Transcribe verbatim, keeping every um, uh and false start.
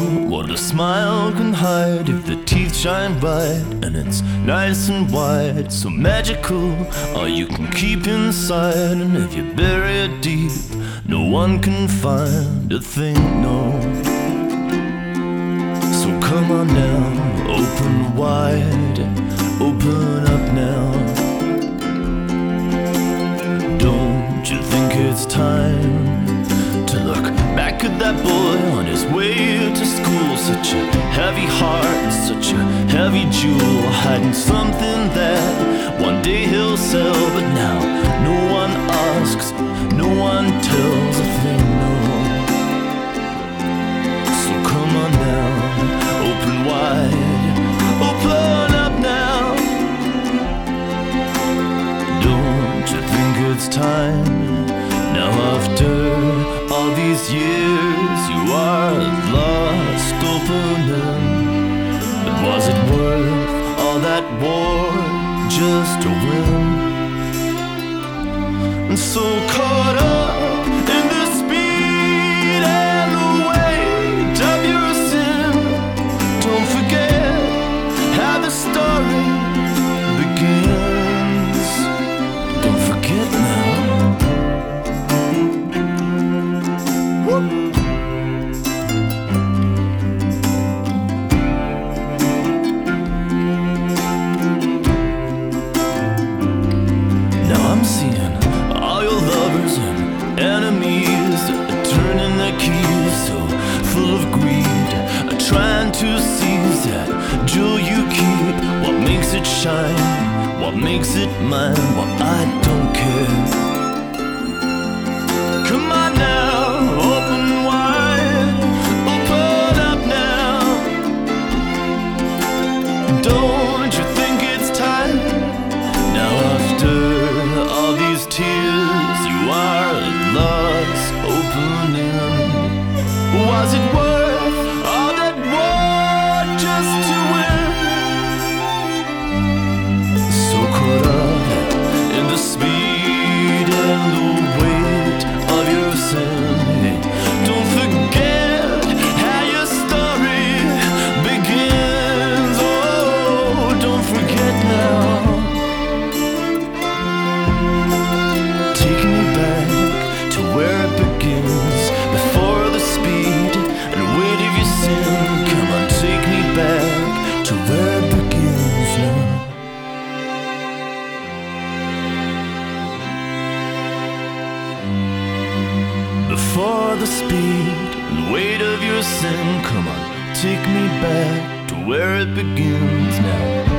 what a smile can hide if the teeth shine bright and it's nice and wide. So magical, all you can keep inside. And if you bury it deep, no one can find a thing, no. So come on now, open wide, open up now. Don't you think it's time to look back at that boy on his way to school? Such a heavy heart and such a heavy jewel, hiding something that one day he'll sell. But now no one asks, no one tells a thing, no. So come on now, open wide, open up now. Don't you think it's time? Now after all these years, you are lost, opening. But was it worth all that war just to win? And so caught up in the speed and the weight of your sin, don't forget how the story begins. Don't forget now. I'm seeing all your lovers and enemies turning their keys, so full of greed, trying to seize that jewel you keep. What makes it shine? What makes it mine? Well, I don't care. Come on now, open wide, open up now. Don't you think it's time? Now after all these tears, you are lost, opening. Was it worth all that war just to win? So caught up in the speed and the weight of your sin, don't forget how your story begins. Oh, don't forget now. Take me back to where it begins, before the speed and weight of your sin. Come on, take me back to where it begins now. Before the speed and weight of your sin, come on, take me back to where it begins now.